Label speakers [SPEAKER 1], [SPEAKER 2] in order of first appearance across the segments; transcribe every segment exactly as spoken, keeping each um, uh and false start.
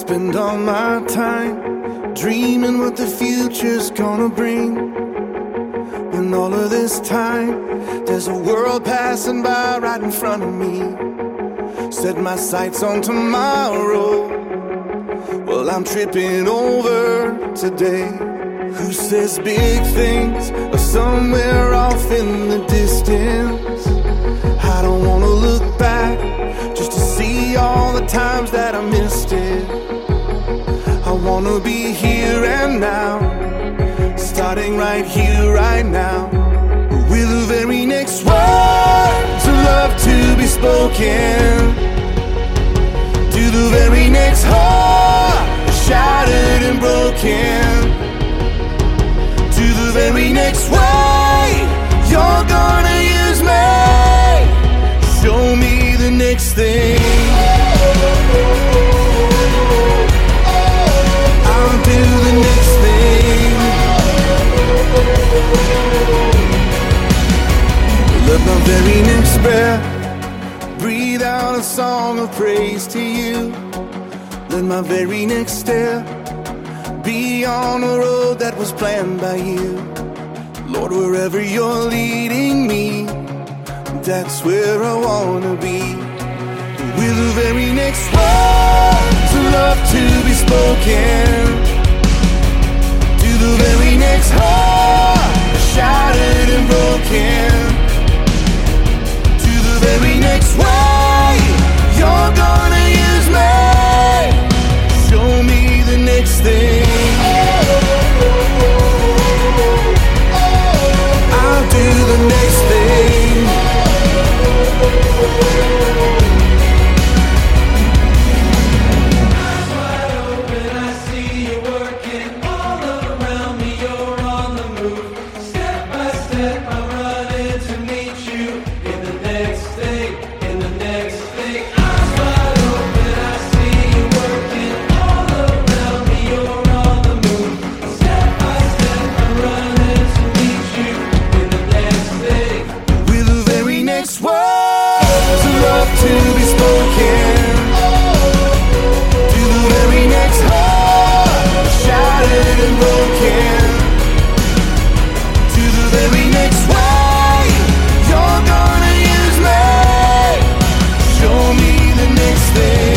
[SPEAKER 1] spend all my time dreaming what the future's gonna bring. When all of this time, there's a world passing by right in front of me. Set my sights on tomorrow, well, I'm tripping over today. Who says big things are somewhere off in the distance? I don't wanna look back just to see all the times that I missed it. I wanna be here and now, starting right here, right now, with the very next words of love to be spoken, to the very next heart shattered and broken, to the very next way you're gonna use me. Show me the next thing. I'll do the next thing. Let my very next breath breathe out a song of praise to you. Let my very next step be on a road that was planned by you. Lord, wherever you're leading me, that's where I wanna be. With the very next words of love to be spoken, to the very next heart shattered and broken, to the very next way you're gonna use me. Show me the next thing. I'll do the next thing.
[SPEAKER 2] Eyes wide open, I see you working all around me. You're on the move. Step by step, I'm running to meet you in the next thing, in the next thing. Eyes wide open, I see you working all around me. You're on the move. Step by step, I'm running to meet you in the next thing.
[SPEAKER 1] With the very next words of love to be spoken, to the very next heart shattered and broken, to the very next way you're gonna use me. Show me the next thing.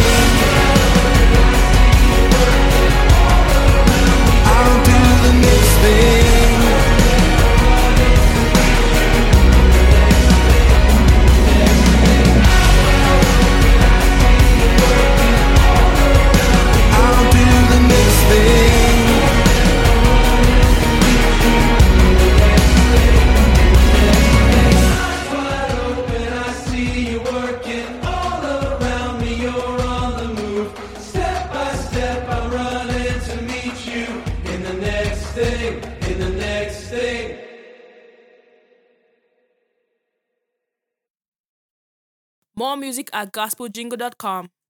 [SPEAKER 1] I'll do the next thing. I'll do the next thing.
[SPEAKER 2] Eyes wide open, I see you working all around me. You're on the move. Step by step, I'm running to meet you in the next thing, in the next thing.
[SPEAKER 3] More music at gospel jingle dot com.